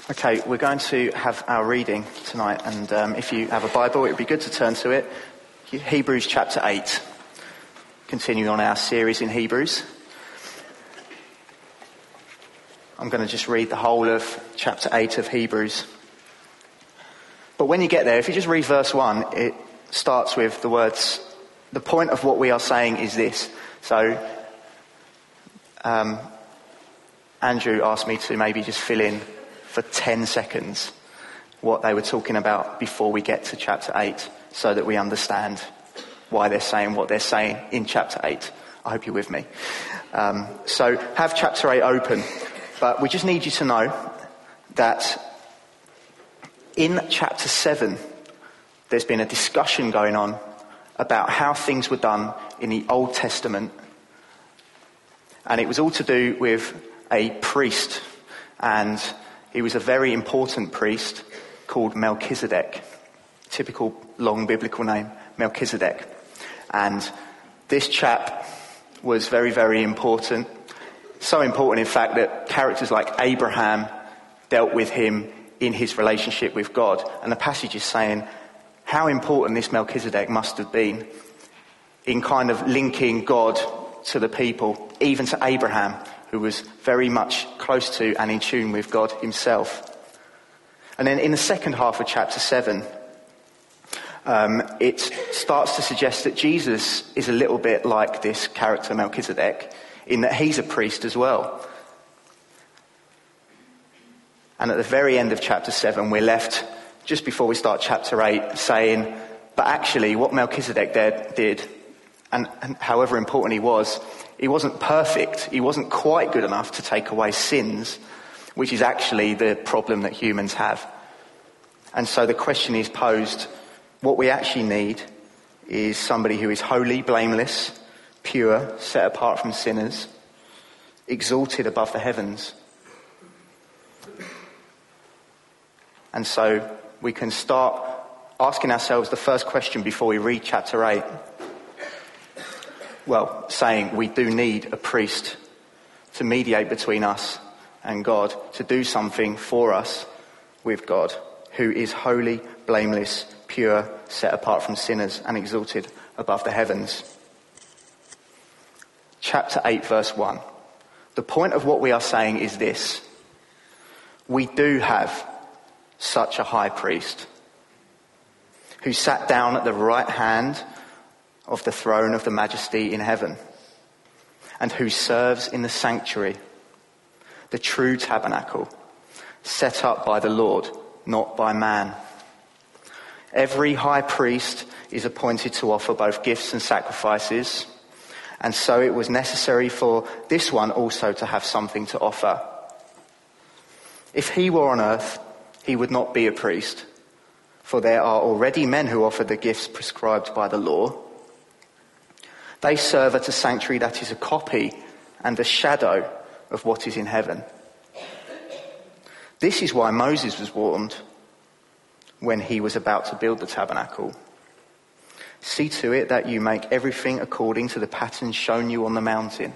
Okay, we're going to have our reading tonight, and if you have a Bible, it would be good to turn to it. Hebrews chapter 8, continuing on our series in Hebrews. I'm going to just read the whole of chapter 8 of Hebrews. But when you get there, if you just read verse 1, it starts with the words, the point of what we are saying is this. So, Andrew asked me to maybe just fill in for 10 seconds what they were talking about before we get to chapter 8, so that we understand why they're saying what they're saying in chapter 8. I hope you're with me. So have chapter 8 open, but we just need you to know that in chapter 7, there's been a discussion going on about how things were done in the Old Testament, and it was all to do with a priest, and he was a very important priest called Melchizedek. Typical long biblical name, Melchizedek. And this chap was very, very important. So important, in fact, that characters like Abraham dealt with him in his relationship with God. And the passage is saying how important this Melchizedek must have been in kind of linking God to the people, even to Abraham, who was very much close to and in tune with God himself. And then in the second half of chapter 7, it starts to suggest that Jesus is a little bit like this character Melchizedek, in that he's a priest as well. And at the very end of chapter 7, we're left, just before we start chapter 8, saying, but actually what Melchizedek did, and however important he wasn't perfect. He wasn't quite good enough to take away sins, which is actually the problem that humans have. And so the question is posed, what we actually need is somebody who is holy, blameless, pure, set apart from sinners, exalted above the heavens. And so we can start asking ourselves the first question before we read chapter 8. Well, saying we do need a priest to mediate between us and God, to do something for us with God, who is holy, blameless, pure, set apart from sinners, and exalted above the heavens. Chapter 8, verse 1. The point of what we are saying is this. We do have such a high priest who sat down at the right hand of the throne of the majesty in heaven, and who serves in the sanctuary, the true tabernacle, set up by the Lord, not by man. Every high priest is appointed to offer both gifts and sacrifices, and so it was necessary for this one also to have something to offer. If he were on earth, he would not be a priest, for there are already men who offer the gifts prescribed by the law. They serve at a sanctuary that is a copy and a shadow of what is in heaven. This is why Moses was warned when he was about to build the tabernacle. See to it that you make everything according to the pattern shown you on the mountain.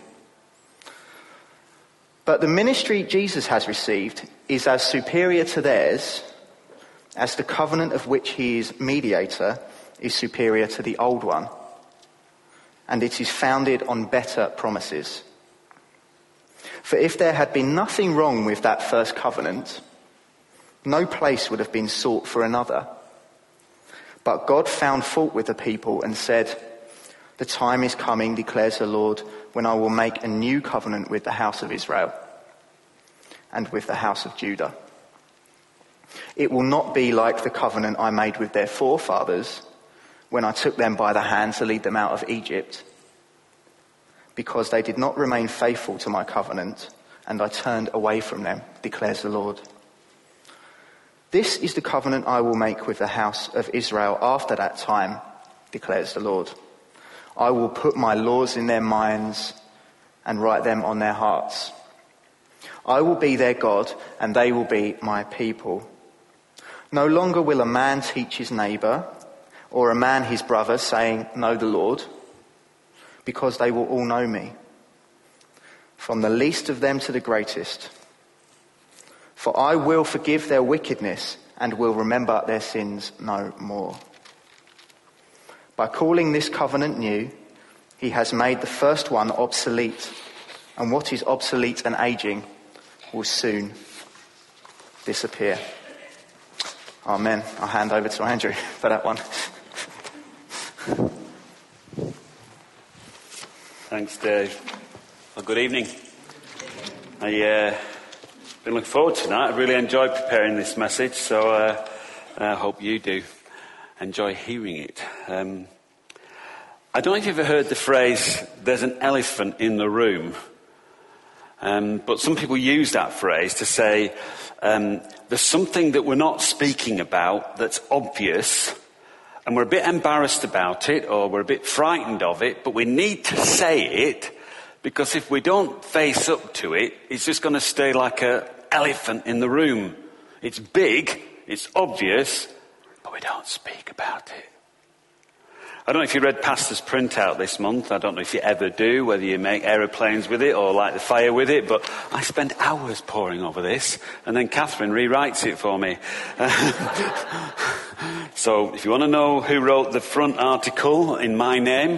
But the ministry Jesus has received is as superior to theirs as the covenant of which he is mediator is superior to the old one. And it is founded on better promises. For if there had been nothing wrong with that first covenant, no place would have been sought for another. But God found fault with the people and said, the time is coming, declares the Lord, when I will make a new covenant with the house of Israel and with the house of Judah. It will not be like the covenant I made with their forefathers when I took them by the hand to lead them out of Egypt, because they did not remain faithful to my covenant, and I turned away from them, declares the Lord. This is the covenant I will make with the house of Israel after that time, declares the Lord. I will put my laws in their minds and write them on their hearts. I will be their God, and they will be my people. No longer will a man teach his neighbour, or a man his brother, saying, know the Lord, because they will all know me, from the least of them to the greatest. For I will forgive their wickedness and will remember their sins no more. By calling this covenant new, he has made the first one obsolete, and what is obsolete and aging will soon disappear. Amen. I'll hand over to Andrew for that one. Thanks, Dave. Well, good evening. I've been looking forward to tonight. I really enjoyed preparing this message, so I hope you do enjoy hearing it. I don't know if you've ever heard the phrase, there's an elephant in the room. But some people use that phrase to say, there's something that we're not speaking about that's obvious, and we're a bit embarrassed about it, or we're a bit frightened of it, but we need to say it, because if we don't face up to it, it's just going to stay like an elephant in the room. It's big, it's obvious, but we don't speak about it. I don't know if you read Pastor's printout this month. I don't know if you ever do, whether you make aeroplanes with it or light the fire with it, but I spend hours poring over this, and then Catherine rewrites it for me. So if you want to know who wrote the front article in my name,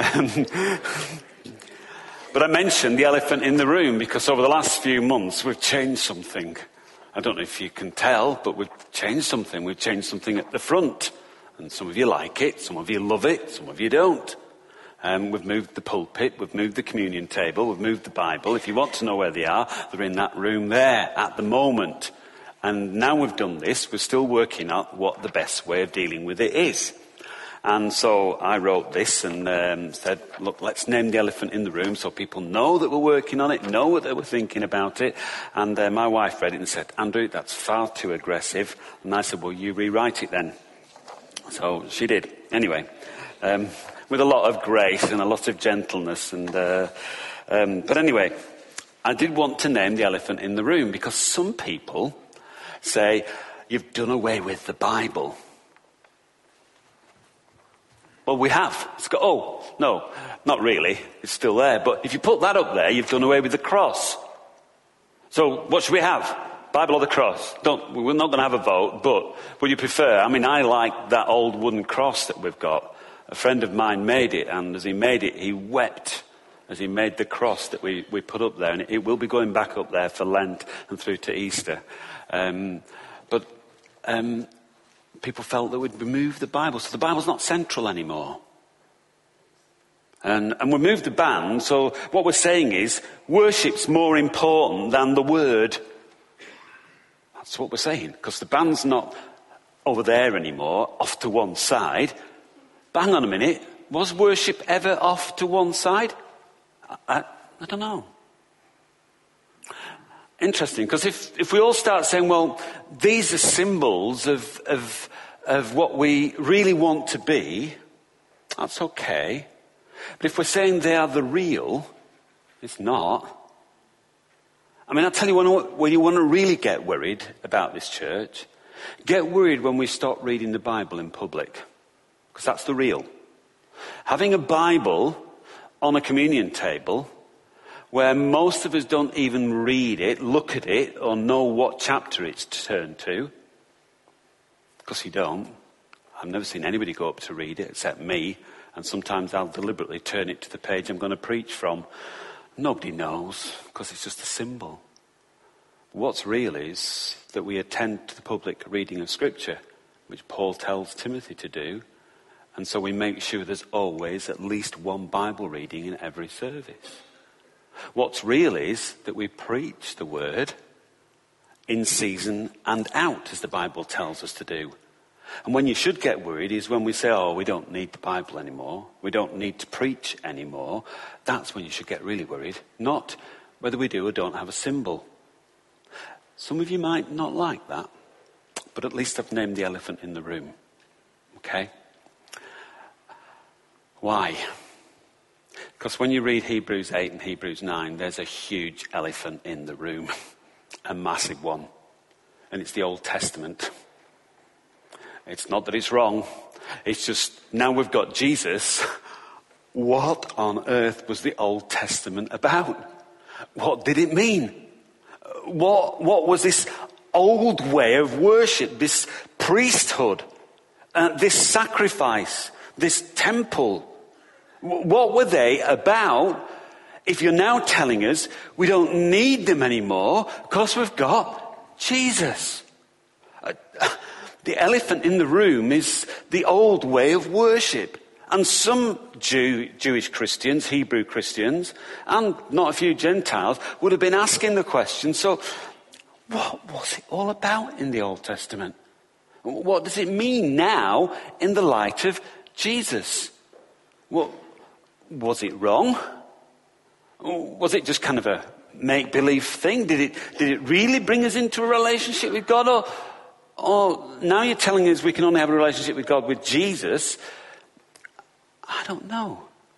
but I mentioned the elephant in the room because over the last few months we've changed something. I don't know if you can tell, but we've changed something. We've changed something at the front. And some of you like it, some of you love it, some of you don't. We've moved the pulpit, we've moved the communion table, we've moved the Bible. If you want to know where they are, they're in that room there at the moment. And now we've done this, we're still working out what the best way of dealing with it is. And so I wrote this and said, look, let's name the elephant in the room so people know that we're working on it, know what they were thinking about it. And my wife read it and said, Andrew, that's far too aggressive. And I said, well, you rewrite it then. So she did. Anyway, with a lot of grace and a lot of gentleness. But anyway, I did want to name the elephant in the room because some people say, you've done away with the Bible. Well, we have. Oh, no, not really. It's still there. But if you put that up there, you've done away with the cross. So what should we have? Bible or the cross? We're not going to have a vote, but would you prefer? I mean, I like that old wooden cross that we've got. A friend of mine made it, and as he made it, he wept as he made the cross that we put up there. And it will be going back up there for Lent and through to Easter. But people felt that we'd remove the Bible, so the Bible's not central anymore. And we moved the band, so what we're saying is, worship's more important than the word. That's what we're saying, because the band's not over there anymore, off to one side. But hang on a minute, was worship ever off to one side? I don't know. Interesting, because if we all start saying, well, these are symbols of what we really want to be, that's okay. But if we're saying they are the real, it's not. I mean, I'll tell you when you want to really get worried about this church, get worried when we stop reading the Bible in public, because that's the real. Having a Bible on a communion table where most of us don't even read it, look at it, or know what chapter it's turned to, because you don't. I've never seen anybody go up to read it except me, and sometimes I'll deliberately turn it to the page I'm going to preach from. Nobody knows, because it's just a symbol. What's real is that we attend to the public reading of Scripture, which Paul tells Timothy to do, and so we make sure there's always at least one Bible reading in every service. What's real is that we preach the word in season and out, as the Bible tells us to do. And when you should get worried is when we say, oh, we don't need the Bible anymore, we don't need to preach anymore. That's when you should get really worried, not whether we do or don't have a symbol. Some of you might not like that, but at least I've named the elephant in the room. Okay? Why? Because when you read Hebrews 8 and Hebrews 9, there's a huge elephant in the room, a massive one, and it's the Old Testament. It's not that it's wrong. It's just now we've got Jesus. What on earth was the Old Testament about? What did it mean? What was this old way of worship, this priesthood, this sacrifice, this temple. What were they about if you're now telling us we don't need them anymore because we've got Jesus? The elephant in the room is the old way of worship. And some Jewish Christians, Hebrew Christians, and not a few Gentiles would have been asking the question, so what was it all about in the Old Testament? What does it mean now in the light of Jesus? Well, was it wrong? Was it just kind of a make-believe thing? Did it really bring us into a relationship with God? Or now you're telling us we can only have a relationship with God with Jesus? I don't know.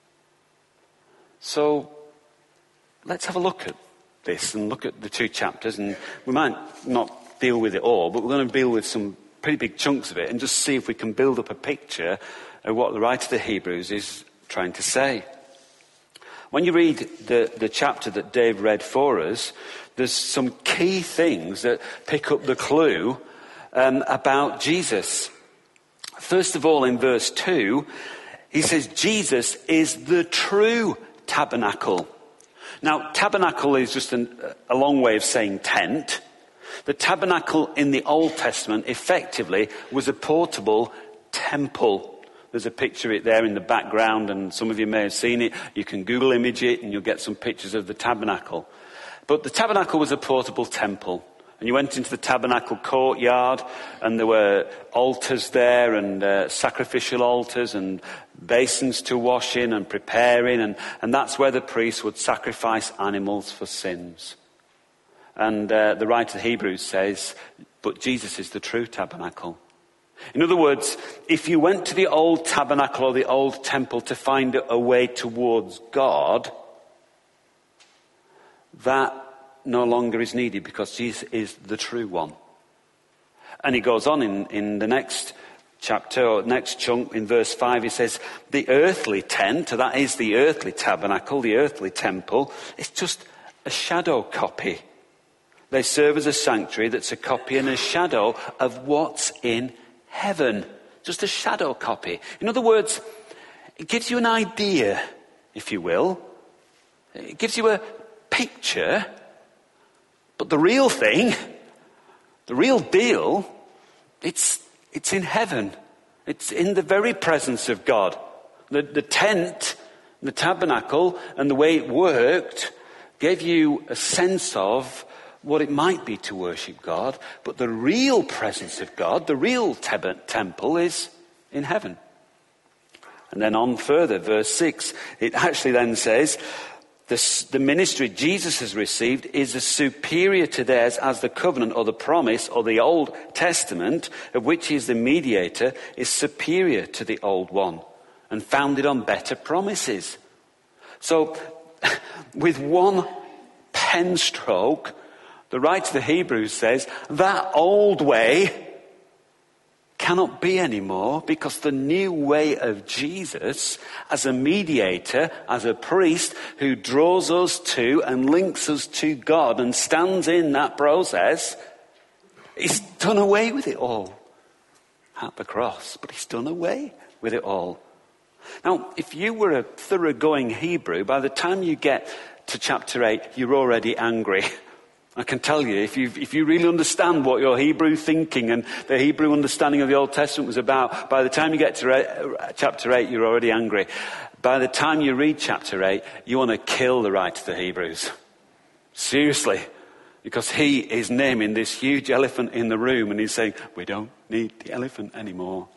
So let's have a look at this and look at the two chapters, and we might not deal with it all, but we're going to deal with some pretty big chunks of it and just see if we can build up a picture of what the writer of the Hebrews is trying to say. When you read the chapter that Dave read for us, there's some key things that pick up the clue about Jesus. First of all, in verse 2, he says Jesus is the true tabernacle. Now, tabernacle is just a long way of saying tent. The tabernacle in the Old Testament effectively was a portable temple. There's a picture of it there in the background, and some of you may have seen it. You can Google image it and you'll get some pictures of the tabernacle. But the tabernacle was a portable temple. And you went into the tabernacle courtyard, and there were altars there, and sacrificial altars, and basins to wash in and prepare in, and that's where the priests would sacrifice animals for sins. And the writer of Hebrews says, but Jesus is the true tabernacle. In other words, if you went to the old tabernacle or the old temple to find a way towards God, that no longer is needed because Jesus is the true one. And he goes on in the next chapter, or next chunk, in verse 5, he says, the earthly tent, that is the earthly tabernacle, the earthly temple, it's just a shadow copy. They serve as a sanctuary that's a copy and a shadow of what's in heaven. Just a shadow copy. In other words, it gives you an idea, if you will. It gives you a picture. But the real thing, the real deal, it's in heaven. It's in the very presence of God. The tent, the tabernacle, and the way it worked gave you a sense of what it might be to worship God. But the real presence of God, the real temple, is in heaven. And then on further, verse 6, it actually then says, the ministry Jesus has received is as superior to theirs as the covenant or the promise or the Old Testament, of which he is the mediator, is superior to the old one and founded on better promises. So, with one pen stroke, the writer of the Hebrews says that old way cannot be anymore because the new way of Jesus as a mediator, as a priest who draws us to and links us to God and stands in that process, he's done away with it all at the cross, but he's done away with it all. Now, if you were a thoroughgoing Hebrew, by the time you get to chapter 8, you're already angry. I can tell you, if you really understand what your Hebrew thinking and the Hebrew understanding of the Old Testament was about, by the time you get to chapter 8, you're already angry. By the time you read chapter 8, you want to kill the writer of the Hebrews. Seriously. Because he is naming this huge elephant in the room and he's saying, we don't need the elephant anymore.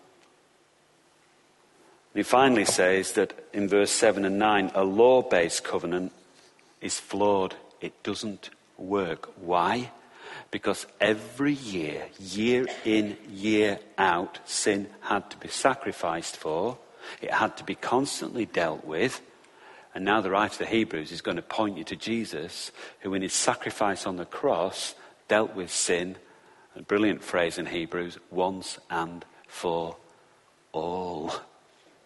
And he finally says that in verse 7 and 9, a law-based covenant is flawed. It doesn't work. Why? Because every year, year in, year out, sin had to be sacrificed for. It had to be constantly dealt with. And now the writer of the Hebrews is going to point you to Jesus, who in his sacrifice on the cross dealt with sin, a brilliant phrase in Hebrews, once and for all.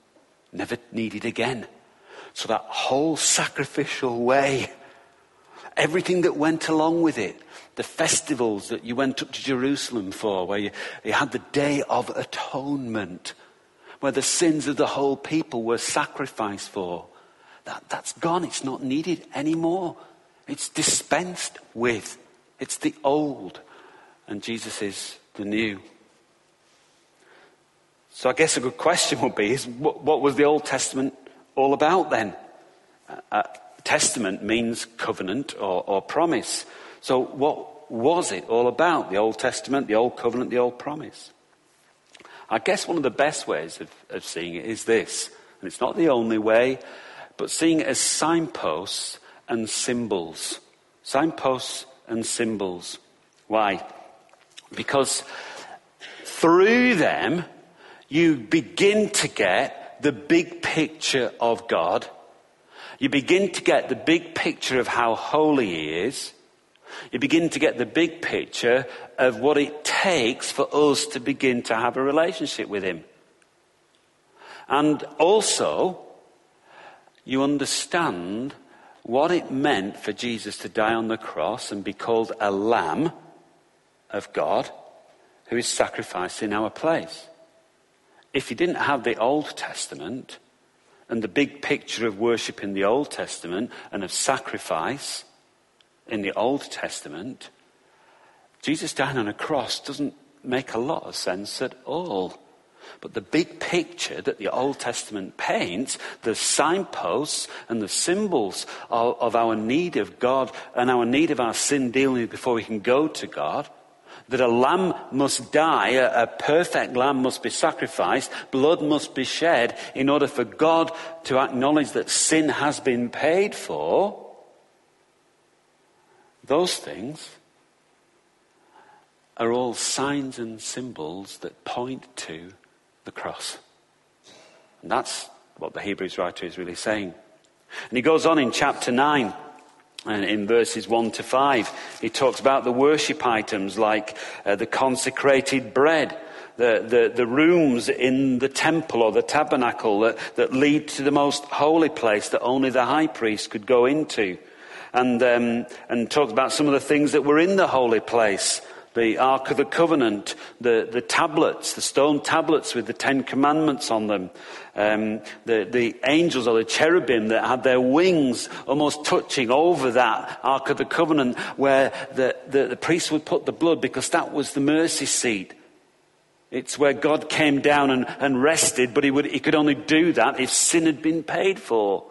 Never needed again. So that whole sacrificial way everything that went along with it. The festivals that you went up to Jerusalem for, where you had the Day of Atonement, where the sins of the whole people were sacrificed for. That's gone. It's not needed anymore. It's dispensed with. It's the old. And Jesus is the new. So I guess a good question would be, what was the Old Testament all about then? Testament means covenant or promise. So what was it all about? The Old Testament, the Old Covenant, the Old Promise? I guess one of the best ways of seeing it is this, and it's not the only way, but seeing it as signposts and symbols. Signposts and symbols. Why? Because through them, you begin to get the big picture of God. You begin to get the big picture of how holy he is. You begin to get the big picture of what it takes for us to begin to have a relationship with him. And also, you understand what it meant for Jesus to die on the cross and be called a Lamb of God who is sacrificed in our place. If you didn't have the Old Testament and the big picture of worship in the Old Testament and of sacrifice in the Old Testament, Jesus dying on a cross doesn't make a lot of sense at all. But the big picture that the Old Testament paints, the signposts and the symbols of our need of God and our need of our sin dealing before we can go to God, that a lamb must die, a perfect lamb must be sacrificed, blood must be shed in order for God to acknowledge that sin has been paid for. Those things are all signs and symbols that point to the cross. And that's what the Hebrews writer is really saying. And he goes on in chapter 9. And in verses 1 to 5, he talks about the worship items like the consecrated bread, the rooms in the temple or the tabernacle that lead to the most holy place that only the high priest could go into. And talks about some of the things that were in the holy place. The Ark of the Covenant, the tablets, the stone tablets with the 10 Commandments on them. The angels or the cherubim that had their wings almost touching over that Ark of the Covenant where the priest would put the blood because that was the mercy seat. It's where God came down and rested, but he could only do that if sin had been paid for.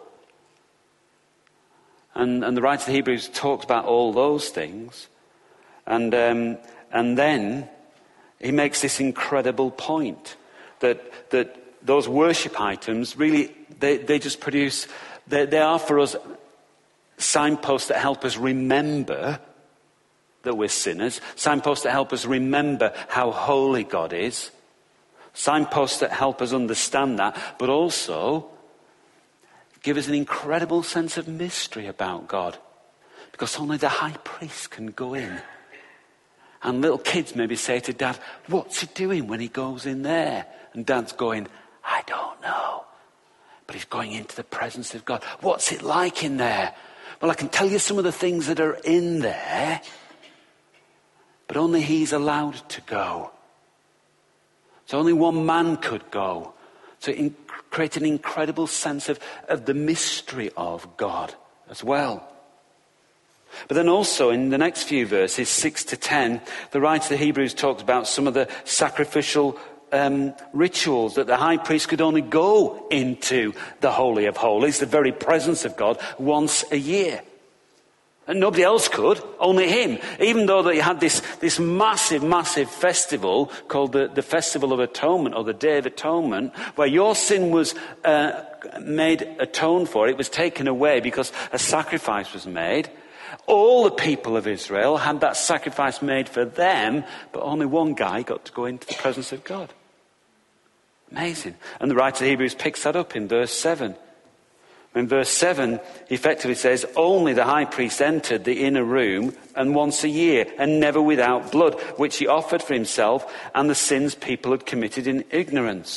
And the writer of the Hebrews talks about all those things. And then he makes this incredible point that those worship items really, they just produce, they are for us signposts that help us remember that we're sinners, signposts that help us remember how holy God is, signposts that help us understand that, but also give us an incredible sense of mystery about God, because only the high priest can go in. And little kids maybe say to Dad, what's he doing when he goes in there? And Dad's going, I don't know. But he's going into the presence of God. What's it like in there? Well, I can tell you some of the things that are in there, but only he's allowed to go. So only one man could go. So create an incredible sense of the mystery of God as well. But then also in the next few verses, 6 to 10, the writer of the Hebrews talks about some of the sacrificial rituals that the high priest could only go into the Holy of Holies, the very presence of God, once a year. And nobody else could, only him. Even though they had this massive, massive festival called the Festival of Atonement or the Day of Atonement, where your sin was made atoned for. It was taken away because a sacrifice was made. All the people of Israel had that sacrifice made for them, but only one guy got to go into the presence of God. Amazing. And the writer of Hebrews picks that up in verse 7. In verse 7, he effectively says, only the high priest entered the inner room and once a year, and never without blood, which he offered for himself and the sins people had committed in ignorance.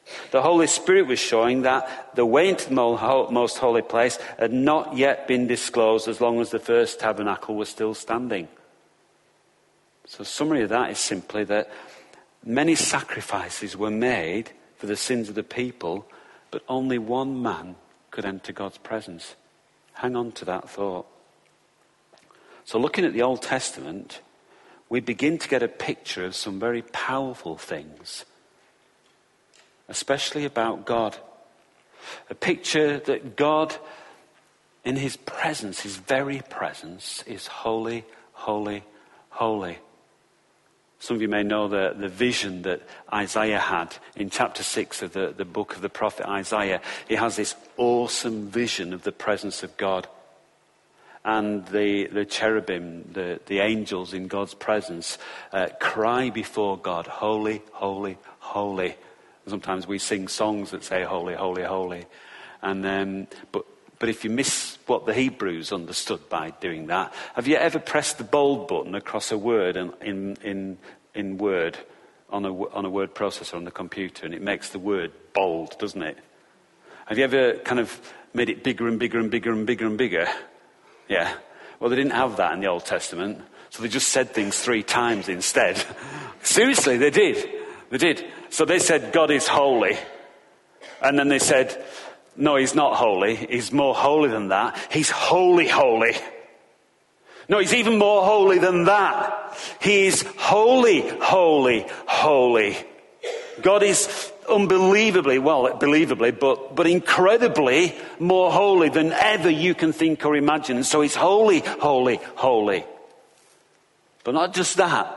The Holy Spirit was showing that the way into the most holy place had not yet been disclosed as long as the first tabernacle was still standing. So the summary of that is simply that many sacrifices were made for the sins of the people, but only one man could enter God's presence. Hang on to that thought. So looking at the Old Testament, we begin to get a picture of some very powerful things, especially about God. A picture that God, in his presence, his very presence, is holy, holy, holy. Some of you may know the vision that Isaiah had in chapter 6 of the book of the prophet Isaiah. He has this awesome vision of the presence of God. And the cherubim, the angels in God's presence, cry before God, holy, holy, holy. Sometimes we sing songs that say holy, holy, holy. And but if you miss what the Hebrews understood by doing that, have you ever pressed the bold button across a word in Word on a word processor on the computer, and it makes the word bold, doesn't it? Have you ever kind of made it bigger and bigger and bigger and bigger and bigger? Yeah. Well, they didn't have that in the Old Testament, so they just said things 3 times instead. Seriously, they did. They did. So they said, God is holy. And then they said, no, he's not holy. He's more holy than that. He's holy, holy. No, he's even more holy than that. He's holy, holy, holy. God is unbelievably, believably, but incredibly more holy than ever you can think or imagine. And so he's holy, holy, holy. But not just that.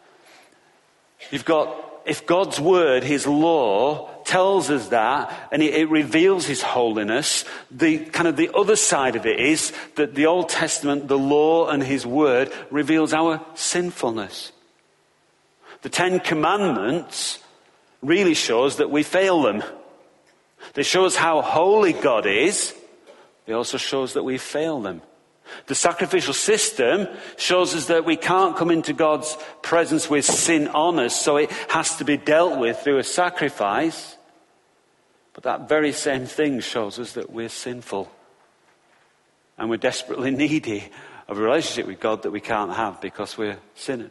If God's word, his law, tells us that, and it reveals his holiness, the other side of it is that the Old Testament, the law and his word, reveals our sinfulness. The 10 Commandments really shows that we fail them. They show us how holy God is. They also shows that we fail them. The sacrificial system shows us that we can't come into God's presence with sin on us, so it has to be dealt with through a sacrifice. But that very same thing shows us that we're sinful. And we're desperately needy of a relationship with God that we can't have because we're sinners.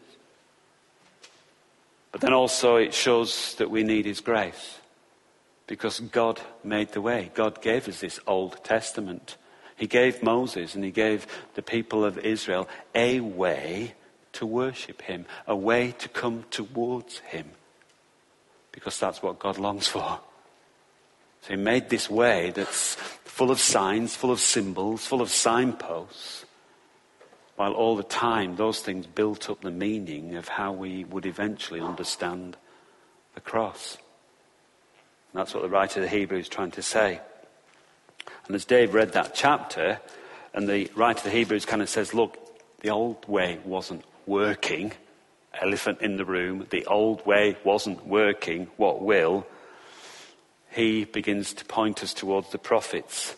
But then also it shows that we need his grace. Because God made the way. God gave us this Old Testament. He gave Moses and he gave the people of Israel a way to worship him, a way to come towards him. Because that's what God longs for. So he made this way that's full of signs, full of symbols, full of signposts, while all the time those things built up the meaning of how we would eventually understand the cross. And that's what the writer of the Hebrews is trying to say. And as Dave read that chapter, and the writer of the Hebrews kind of says, look, the old way wasn't working. Elephant in the room. The old way wasn't working. What will? He begins to point us towards the prophets.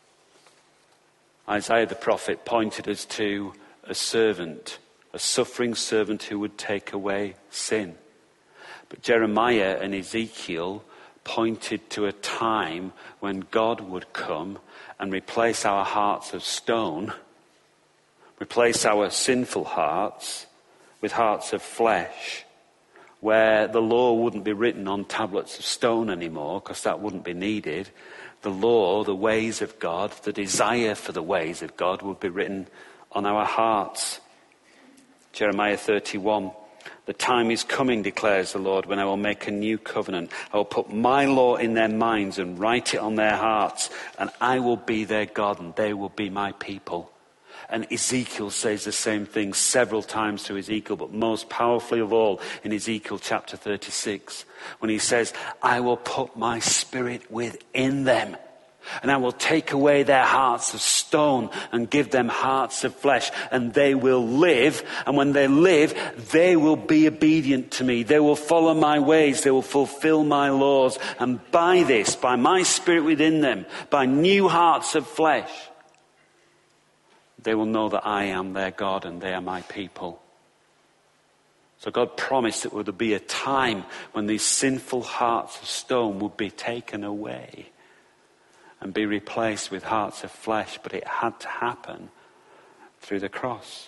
Isaiah the prophet pointed us to a servant, a suffering servant who would take away sin. But Jeremiah and Ezekiel pointed to a time when God would come and replace our hearts of stone, replace our sinful hearts with hearts of flesh, where the law wouldn't be written on tablets of stone anymore, because that wouldn't be needed. The law, the ways of God, the desire for the ways of God would be written on our hearts. Jeremiah 31. The time is coming, declares the Lord, when I will make a new covenant. I will put my law in their minds and write it on their hearts, and I will be their God and they will be my people. And Ezekiel says the same thing several times through Ezekiel, but most powerfully of all in Ezekiel chapter 36, when he says, I will put my spirit within them, and I will take away their hearts of stone and give them hearts of flesh, and they will live. And when they live, they will be obedient to me. They will follow my ways. They will fulfill my laws. And by this, by my spirit within them, by new hearts of flesh, they will know that I am their God and they are my people. So God promised that there would be a time when these sinful hearts of stone would be taken away and be replaced with hearts of flesh. But it had to happen through the cross.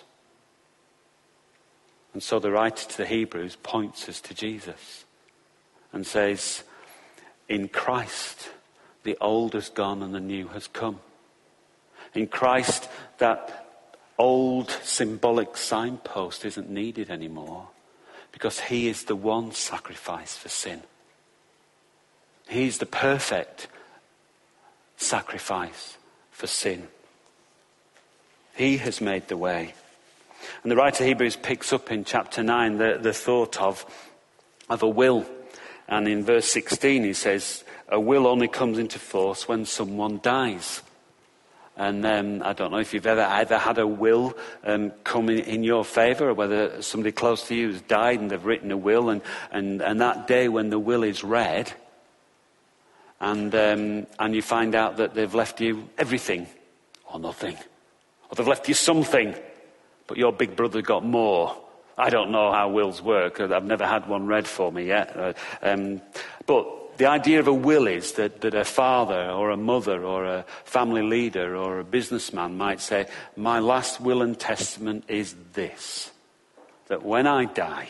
And so the writer to the Hebrews points us to Jesus and says, in Christ, the old has gone and the new has come. In Christ, that old symbolic signpost isn't needed anymore, because he is the one sacrifice for sin. He's the perfect sacrifice for sin. He has made the way. And the writer of Hebrews picks up in chapter 9 the thought of a will. And in verse 16 he says, a will only comes into force when someone dies. And I don't know if you've ever had a will come in your favour, or whether somebody close to you has died and they've written a will, and that day when the will is read, and you find out that they've left you everything or nothing, or they've left you something, but your big brother got more. I don't know how wills work. I've never had one read for me yet. But the idea of a will is that a father or a mother or a family leader or a businessman might say, my last will and testament is this, that when I die,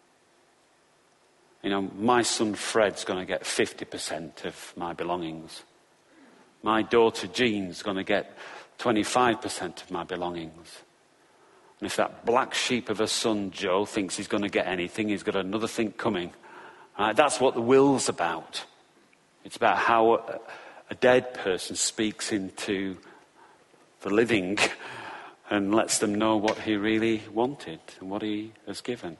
my son Fred's going to get 50% of my belongings. My daughter Jean's going to get 25% of my belongings. And if that black sheep of a son Joe thinks he's going to get anything, he's got another thing coming. That's what the will's about. It's about how a dead person speaks into the living and lets them know what he really wanted and what he has given.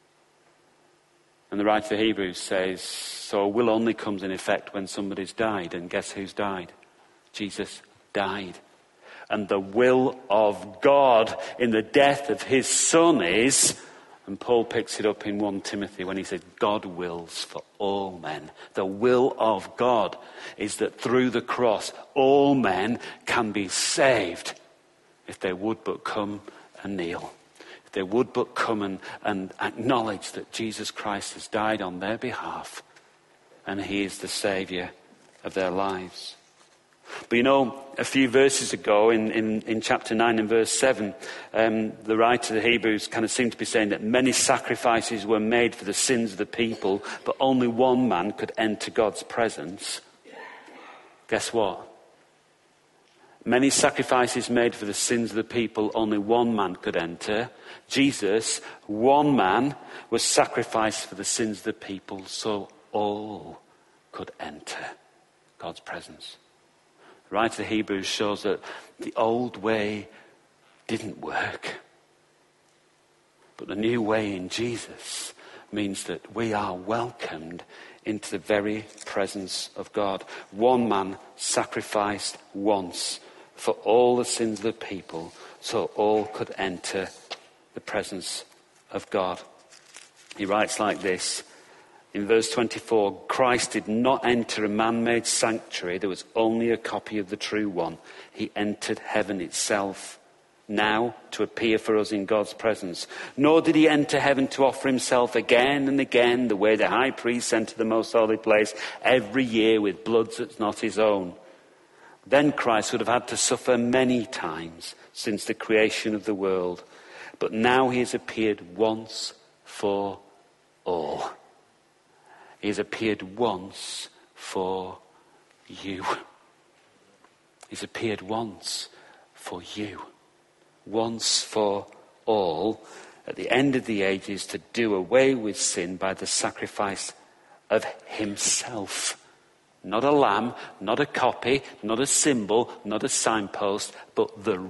And the writer of Hebrews says, so a will only comes in effect when somebody's died. And guess who's died? Jesus died. And the will of God in the death of his son is, and Paul picks it up in 1 Timothy when he says, God wills for all men. The will of God is that through the cross, all men can be saved if they would but come and kneel. If they would but come and acknowledge that Jesus Christ has died on their behalf and he is the Saviour of their lives. But a few verses ago in chapter 9 and verse 7, the writer of the Hebrews kind of seemed to be saying that many sacrifices were made for the sins of the people, but only one man could enter God's presence. Guess what? Many sacrifices made for the sins of the people, only one man could enter. Jesus, one man, was sacrificed for the sins of the people, so all could enter God's presence. The writer of Hebrews shows that the old way didn't work. But the new way in Jesus means that we are welcomed into the very presence of God. One man sacrificed once for all the sins of the people, so all could enter the presence of God. He writes like this. In verse 24, Christ did not enter a man-made sanctuary. There was only a copy of the true one. He entered heaven itself, now to appear for us in God's presence. Nor did he enter heaven to offer himself again and again, the way the high priest entered the most holy place every year with blood that's not his own. Then Christ would have had to suffer many times since the creation of the world. But now he has appeared once for all. He has appeared once for you. He's appeared once for you. Once for all, at the end of the ages, to do away with sin by the sacrifice of himself. Not a lamb, not a copy, not a symbol, not a signpost, but the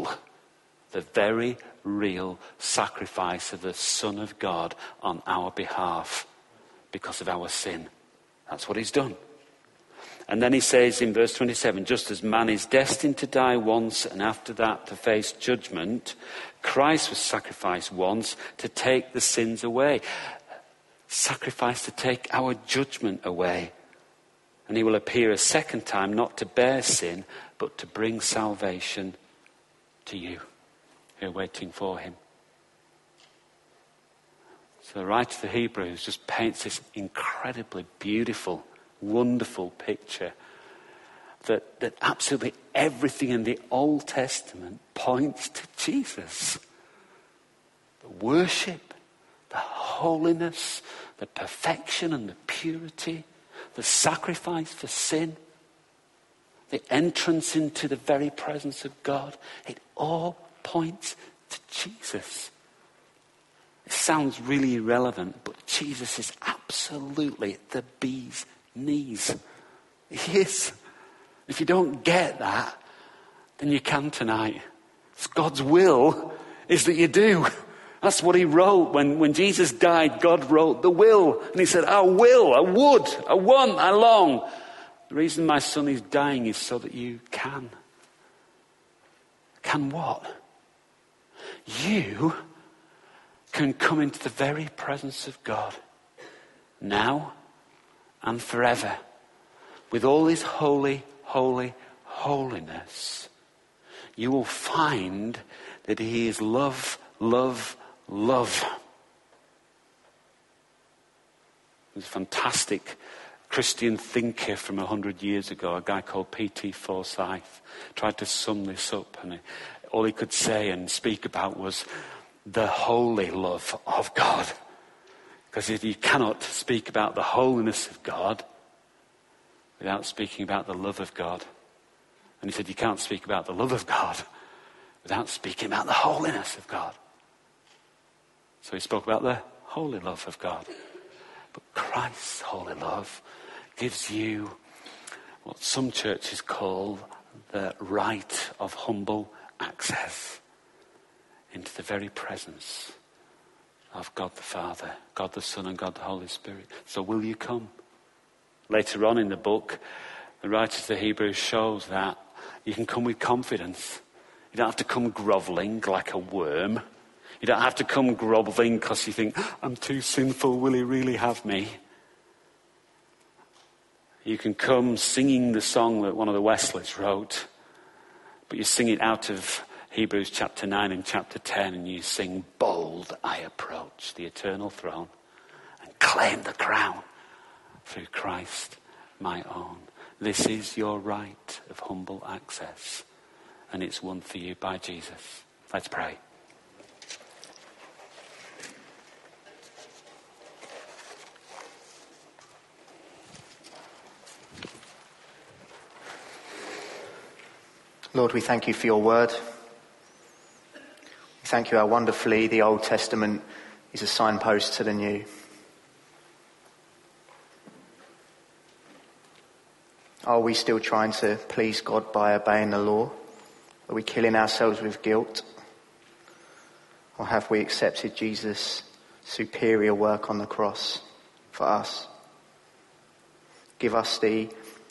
very real sacrifice of the Son of God on our behalf. Because of our sin. That's what he's done. And then he says in verse 27, just as man is destined to die once and after that to face judgment, Christ was sacrificed once to take the sins away. Sacrificed to take our judgment away. And he will appear a second time, not to bear sin, but to bring salvation to you who are waiting for him. So the writer of the Hebrews just paints this incredibly beautiful, wonderful picture that absolutely everything in the Old Testament points to Jesus. The worship, the holiness, the perfection and the purity, the sacrifice for sin, the entrance into the very presence of God. It all points to Jesus. It sounds really irrelevant, but Jesus is absolutely the bee's knees. He is. If you don't get that, then you can tonight. It's God's will is that you do. That's what he wrote. When Jesus died, God wrote the will. And he said, I will, I would, I want, I long. The reason my son is dying is so that you can. Can what? You can come into the very presence of God now and forever with all his holy, holy, holiness. You will find that he is love, love, love. There's a fantastic Christian thinker from 100 years ago, a guy called P.T. Forsyth, tried to sum this up, and all he could say and speak about was the holy love of God. Because if you cannot speak about the holiness of God without speaking about the love of God. And he said you can't speak about the love of God without speaking about the holiness of God. So he spoke about the holy love of God. But Christ's holy love gives you what some churches call the right of humble access into the very presence of God the Father, God the Son, and God the Holy Spirit. So will you come? Later on in the book, the writer of the Hebrews shows that you can come with confidence. You don't have to come grovelling like a worm. You don't have to come grovelling because you think, I'm too sinful, will he really have me? You can come singing the song that one of the Wesleys wrote, but you sing it out of Hebrews chapter 9 and chapter 10, and you sing, bold I approach the eternal throne and claim the crown through Christ my own. This is your right of humble access, and it's won for you by Jesus. Let's pray. Lord, we thank you for your word. We thank you how wonderfully the Old Testament is a signpost to the new. Are we still trying to please God by obeying the law? Are we killing ourselves with guilt? Or have we accepted Jesus' superior work on the cross for us? Give us the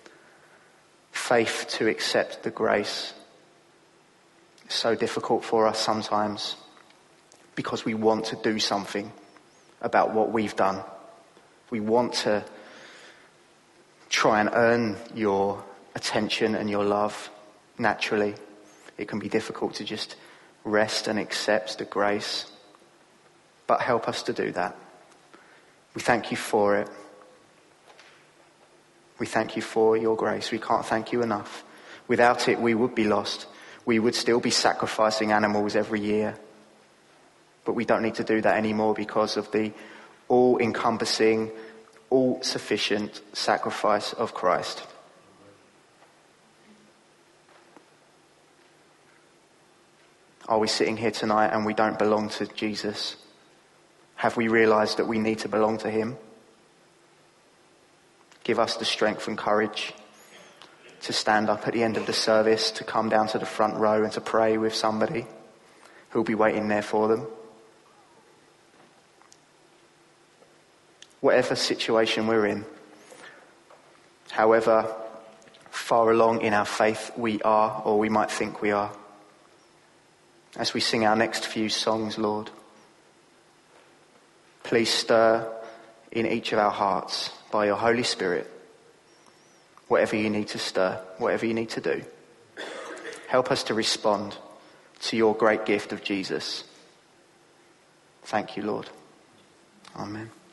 faith to accept the grace. It's so difficult for us sometimes because we want to do something about what we've done. We want to try and earn your attention and your love naturally. It can be difficult to just rest and accept the grace. But help us to do that. We thank you for it. We thank you for your grace. We can't thank you enough. Without it, we would be lost. We would still be sacrificing animals every year. But we don't need to do that anymore because of the all-encompassing, all-sufficient sacrifice of Christ. Are we sitting here tonight and we don't belong to Jesus? Have we realized that we need to belong to him? Give us the strength and courage to stand up at the end of the service, to come down to the front row and to pray with somebody who'll be waiting there for them. Whatever situation we're in, however far along in our faith we are, or we might think we are, as we sing our next few songs, Lord, please stir in each of our hearts by your Holy Spirit whatever you need to stir, whatever you need to do. Help us to respond to your great gift of Jesus. Thank you, Lord. Amen.